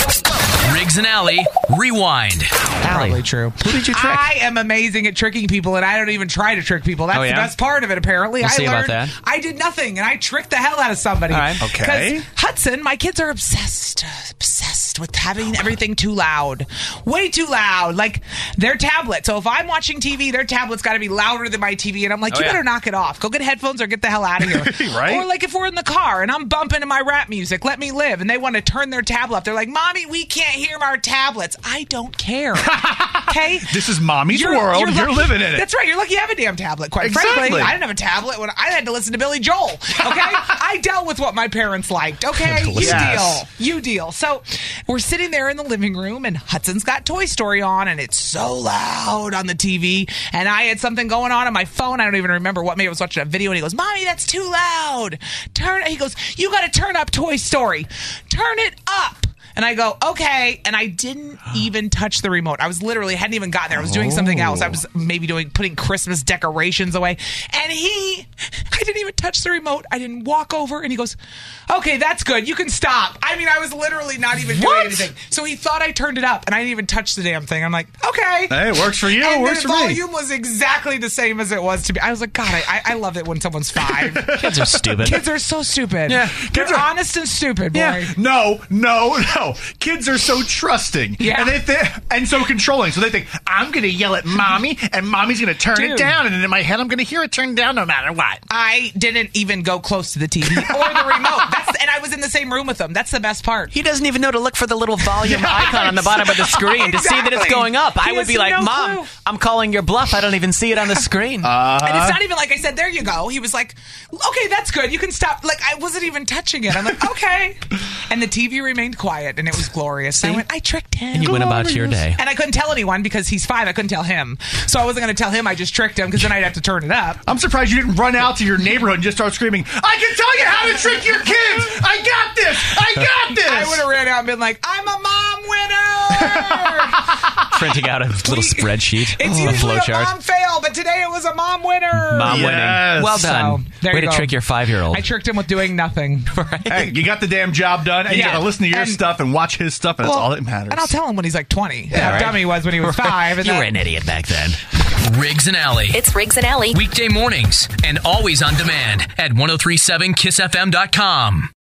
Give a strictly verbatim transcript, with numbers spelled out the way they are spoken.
Riggs and Alley, rewind. Probably true. Who did you trick? I am amazing at tricking people, and I don't even try to trick people. That's Oh, yeah? the best part of it, apparently. We'll I see about learned that. I did nothing, and I tricked the hell out of somebody. All right. Okay. 'Cause Hudson, my kids are obsessed, obsessed with having everything too loud. Way too loud. Like, their tablet. So if I'm watching T V, their tablet's got to be louder than my T V, and I'm like, Oh, you yeah. better knock it off. Go get headphones or get the hell out of here. Right? Or like if we're in the car, and I'm bumping to my rap music, let me live, and they want to turn their tablet up. They're like, Mommy, we can't hear our tablets. I don't care. Okay? This is mommy's world. You're, lucky- living in it. That's right. You're lucky you have a damn tablet. Quite Exactly. frankly, I didn't have a tablet when I had to listen to Billy Joel. Okay? I dealt with what my parents liked. Okay? You Yes. deal. You deal. So we're sitting there in the living room, and Hudson's got Toy Story on, and it's so loud on the T V. And I had something going on on my phone. I don't even remember what. Maybe I was watching a video, and he goes, Mommy, that's too loud. Turn. He goes, you got to turn up Toy Story. Turn it up. And I go, okay. And I didn't even touch the remote. I was literally, hadn't even gotten there. I was doing something else. I was maybe doing, putting Christmas decorations away. And he, I didn't even touch the remote. I didn't walk over. And he goes, okay, that's good. You can stop. I mean, I was literally not even doing What? anything. So he thought I turned it up, and I didn't even touch the damn thing. I'm like, okay. Hey, it works for you. And It works the for me. volume was exactly the same as it was to me. I was like, God, I, I, I love it when someone's five. Kids are stupid. Kids are so stupid. Yeah. They're Kids are- honest and stupid, boy. Yeah. No, no, no. Kids are so trusting. Yeah. And they th- and so controlling. So they think, I'm going to yell at mommy, and mommy's going to turn Dude. it down. And then in my head, I'm going to hear it turn down no matter what. I didn't even go close to the T V or the remote. That's, and I was in the same room with them. That's the best part. He doesn't even know to look for the little volume icon on the bottom of the screen to see that it's Exactly. going up. I He would has be like, no Mom, clue. I'm calling your bluff. I don't even see it on the screen. Uh, And it's not even like I said, there you go. He was like, okay, that's good. You can stop. Like, I wasn't even touching it. I'm like, okay. And the T V remained quiet, and it was glorious. And I went, I tricked him. and you went about your day. And I couldn't tell anyone because he's five. I couldn't tell him. So I wasn't going to tell him. I just tricked him because then I'd have to turn it up. I'm surprised you didn't run out to your neighborhood and just start screaming, I can tell you how to trick your kids! I got this! I got this! I would have ran out and been like, I'm a mom winner! Printing out a little spreadsheet, It's a usually flow a chart. mom fail, but today it was a mom winner. Mom Yes. winning. Well done. So, there Way you to go. trick your five-year-old. I tricked him with doing nothing. Hey, you got the damn job done, and you Yeah. got to listen to your And- stuff and watch his stuff, and that's Well, all that matters. And I'll tell him when he's like twenty. how right. dumb he was when he was five. And you that- were an idiot back then. Riggs and Alley. It's Riggs and Alley. Weekday mornings and always on demand at ten thirty-seven kiss f m dot com.